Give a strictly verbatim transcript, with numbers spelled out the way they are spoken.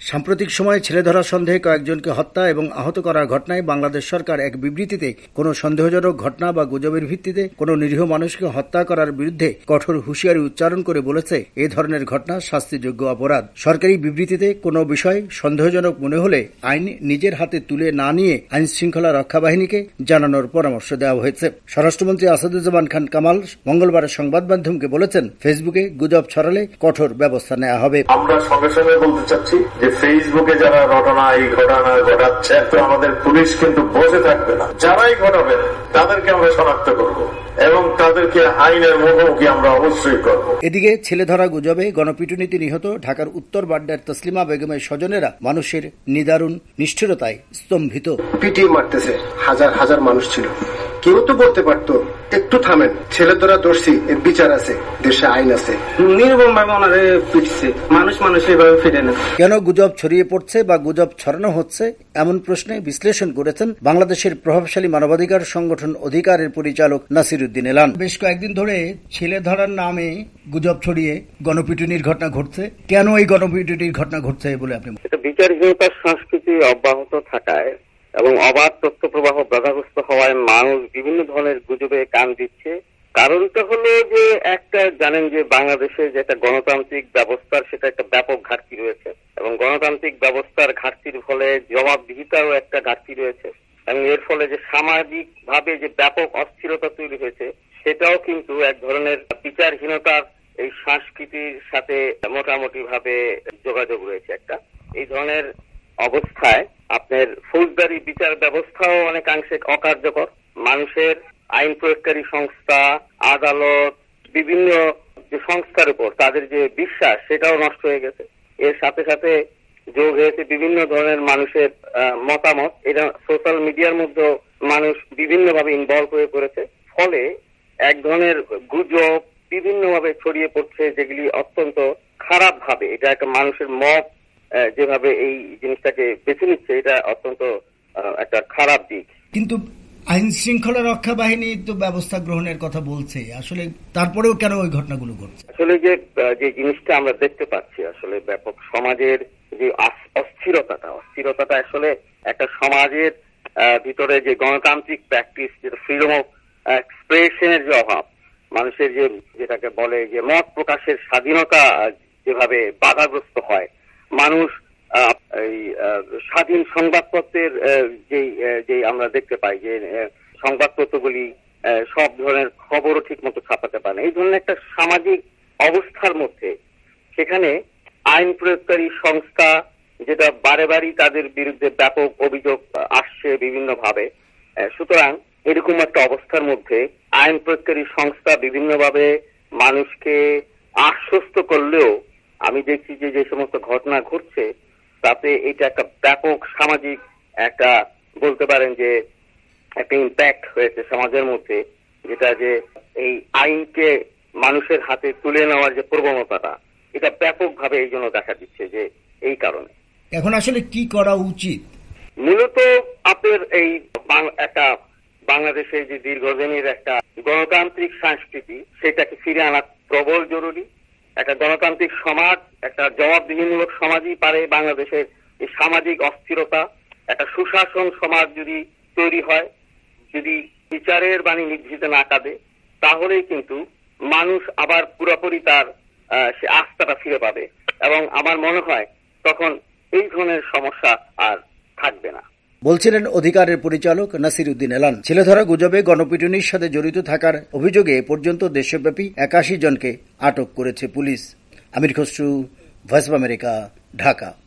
সাম্প্রতিক সময়ে ছেলে ধরার সন্দেহে কয়েকজনকে হত্যা এবং আহত করার ঘটনায় বাংলাদেশ সরকার এক বিবৃতিতে কোনো সন্দেহজনক ঘটনা বা গুজবের ভিত্তিতে কোনো নিরীহ মানুষকে হত্যা করার বিরুদ্ধে কঠোর হুঁশিয়ারি উচ্চারণ করে বলেছে, এ ধরনের ঘটনা শাস্তিযোগ্য অপরাধ। সরকারি বিবৃতিতে কোনো বিষয় সন্দেহজনক মনে হলে আইন নিজের হাতে তুলে না নিয়ে আইন শৃঙ্খলা রক্ষা বাহিনীকে জানানোর পরামর্শ দেওয়া হয়েছে। স্বরাষ্ট্রমন্ত্রী আসাদুজ্জামান খান কামাল মঙ্গলবার সংবাদ মাধ্যমকে বলেছেন, ফেসবুকে গুজব ছড়ালে কঠোর ব্যবস্থা নেওয়া হবে। আমরা সঙ্গে সঙ্গে বলতে চাচ্ছি যে ফেসবুকে যারা ঘটনা এই ঘটনা ঘটাচ্ছে, তো আমাদের পুলিশ কিন্তু বসে থাকবে না। যারাই ঘটাবেন তাদেরকে আমরা শনাক্ত করব এবং তাদেরকে আইনের মুখোমুখি আমরা অবশ্যই করব। এদিকে ছেলে ধরা গুজবে গণপিটুনিতে নিহত ঢাকার উত্তর বাড্ডার তসলিমা বেগমের স্বজনেরা মানুষের নিদারুণ নিষ্ঠুরতায় স্তম্ভিত। পিটিয়ে মারতেছে, হাজার হাজার মানুষ ছিল। কেউ তো বলতে পারতো একটু থামেন, ছেলে ধরা দোষী, এর বিচার আছে, দেশে আইন আছে। নির্মম ভাবে ওনারে পিটছে, মানুষ মানুষ এভাবে ফিরে না। কেন গুজব ছড়িয়ে পড়ছে বা গুজব ছড়ানো হচ্ছে এমন প্রশ্নে বিশ্লেষণ করেছেন বাংলাদেশের প্রভাবশালী মানবাধিকার সংগঠন অধিকারের পরিচালক নাসির উদ্দিন এলান। বেশ কয়েকদিন ধরে ছেলে ধরার নামে গুজব ছড়িয়ে গণপিটুনির ঘটনা ঘটছে। কেন এই গণপিটুনির ঘটনা ঘটছে বলে আপনি? বিচারহীনতার সংস্কৃতি অব্যাহত থাকায় এবং অবাধ তথ্য প্রবাহ বাধাগ্রস্ত হওয়ায় মানুষ বিভিন্ন ধরনের গুজবে কান দিচ্ছে। কারণটা হলো যে একটা জানেন যে বাংলাদেশে যে একটা গণতান্ত্রিক ব্যবস্থার সেটা একটা ব্যাপক ঘাটতি রয়েছে এবং গণতান্ত্রিক ব্যবস্থার ঘাটতির ফলে জবাবদিহিতারও একটা ঘাটতি রয়েছে এবং এর ফলে যে সামাজিক ভাবে যে ব্যাপক অস্থিরতা তৈরি হয়েছে সেটাও কিন্তু এক ধরনের বিচারহীনতার এই সংস্কৃতির সাথে মোটামুটি ভাবে যোগাযোগ রয়েছে। একটা এই ধরনের অবস্থায় আপনার ফৌজদারি বিচার ব্যবস্থাও অনেকাংশে অকার্যকর। মানুষের আইন প্রয়োগকারী সংস্থা, আদালত, বিভিন্ন যে সংস্থার উপর তাদের যে বিশ্বাস সেটাও নষ্ট হয়ে গেছে। এর সাথে সাথে যোগ হয়েছে বিভিন্ন ধরনের মানুষের মতামত। এটা সোশ্যাল মিডিয়ার মধ্যেও মানুষ বিভিন্নভাবে ইনভলভ হয়ে পড়েছে। ফলে এক ধরনের গুজব বিভিন্নভাবে ছড়িয়ে পড়ছে, যেগুলি অত্যন্ত খারাপ ভাবে এটা একটা মানুষের মত যেভাবে এই জিনিসটাকে বেছে নিচ্ছে, এটা অত্যন্ত একটা খারাপ দিক। কিন্তু আইন শৃঙ্খলা রক্ষা বাহিনী তো ব্যবস্থা গ্রহণের কথা বলছে, আসলে তারপরেও কেন ওই ঘটনাগুলো ঘটছে? আসলে যে যে জিনিসটা আমরা দেখতে পাচ্ছি, আসলে ব্যাপক সমাজের যে অস্থিরতাটা অস্থিরতাটা আসলে একটা সমাজের ভিতরে যে গণতান্ত্রিক প্র্যাকটিস, যেটা ফ্রিডম অফ এক্সপ্রেশনের যে অভাব, মানুষের যে যেটাকে বলে যে মত প্রকাশের স্বাধীনতা যেভাবে বাধাগ্রস্ত হয়, মানুষ এই স্বাধীন সংবাদপত্রের যে যে আমরা দেখতে পাই যে সংবাদপত্রগুলি সব ধরনের খবরও ঠিক মতো ছাপাতে পারে না, এই ধরনের একটা সামাজিক অবস্থার মধ্যে সেখানে আইন প্রয়োগকারী সংস্থা যেটা বারে বারই তাদের বিরুদ্ধে ব্যাপক অভিযোগ আসছে বিভিন্ন ভাবে। সুতরাং এরকম একটা অবস্থার মধ্যে আইন প্রয়োগকারী সংস্থা বিভিন্নভাবে মানুষকে আশ্বস্ত করলেও আমি দেখছি যে যে সমস্ত ঘটনা ঘটছে তাতে এটা একটা ব্যাপক সামাজিক একটা বলতে পারেন যে একটা ইম্প্যাক্ট হয়েছে সমাজের মধ্যে, যেটা যে এই আইনকে মানুষের হাতে তুলে নেওয়ার যে প্রবণতাটা এটা ব্যাপকভাবে এই জন্য দেখা দিচ্ছে। যে এই কারণে এখন আসলে কি করা উচিত? মূলত আপনার এই একটা বাংলাদেশের যে দীর্ঘদিনের একটা গণতান্ত্রিক সংস্কৃতি সেটাকে ফিরে আনা প্রবল জরুরি। একটা গণতান্ত্রিক সমাজ, একটা জবাবদিহিমূলক সমাজই পারে বাংলাদেশের এই সামাজিক অস্থিরতা, একটা সুশাসন সমাজ যদি তৈরি হয়, যদি বিচারের বাণী নিভৃতে না কাঁদে, তাহলেই কিন্তু মানুষ আবার পুরোপুরি তার সে আস্থাটা ফিরে পাবে এবং আমার মনে হয় তখন এই ধরনের সমস্যা আর থাকবে না, বলছিলেন অধিকারের পরিচালক নাসির উদ্দিন এলান। ছেলে ধরা গুজবে গণপিটুনির সাথে জড়িত থাকার অভিযোগে এ পর্যন্ত দেশব্যাপী একাশি জনকে আটক করেছে পুলিশ। Amir Khasru, voice of America, Dhaka.